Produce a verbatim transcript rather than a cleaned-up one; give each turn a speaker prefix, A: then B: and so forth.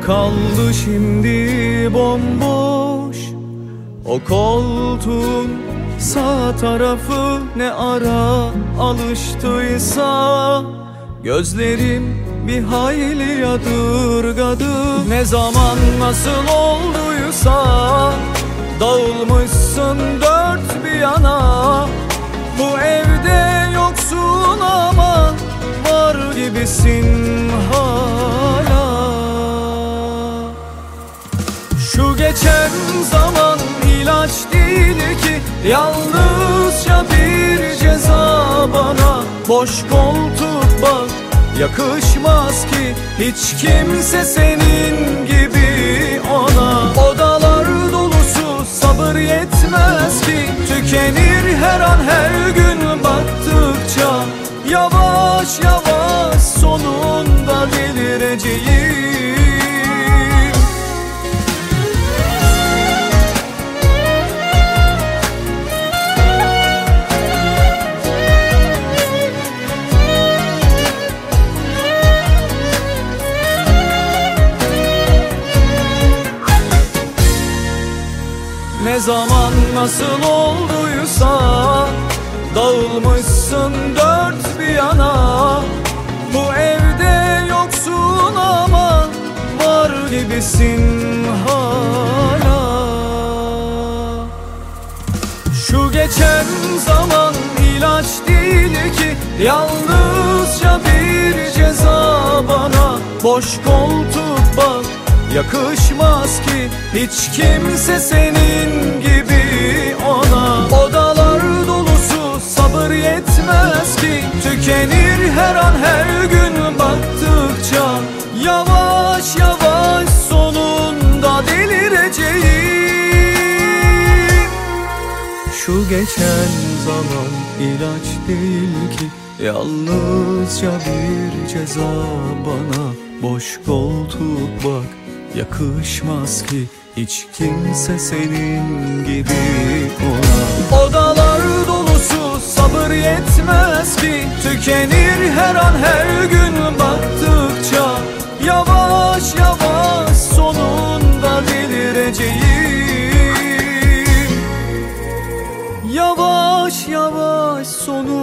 A: Kaldı şimdi bomboş o koltuğun sağ tarafı, ne ara alıştıysa gözlerim bir hayli yadırgadı. Ne zaman nasıl olduysa dağılmışsın dört bir yana. Bu evde yoksun ama var gibisin hala. Şu geçen zaman ilaç değil ki, yalnızca bir ceza bana. Boş koltuk bak, yakışmaz ki hiç kimse senin gibi ona. Odalar dolusu sabır yetmez ki, tükenir her an her gün baktıkça. Yavaş yavaş sonunda delireceğim. Ne zaman nasıl olduysa dağılmışsın dört bir yana. Bu evde yoksun ama var gibisin hala. Şu geçen zaman ilaç değil ki, yalnızca bir ceza bana. Boş koltuk bak, yakışmaz ki hiç kimse senin gibi ona. Odalar dolusu sabır yetmez ki, tükenir her an her gün baktıkça. Yavaş yavaş sonunda delireceğim. Şu geçen zaman ilaç değil ki, yalnızca bir ceza bana. Boş koltuk bak, yakışmaz ki hiç kimse senin gibi ona. Odalar dolusu sabır yetmez ki, tükenir her an her gün baktıkça. Yavaş yavaş sonunda delireceğim. Yavaş yavaş sonunda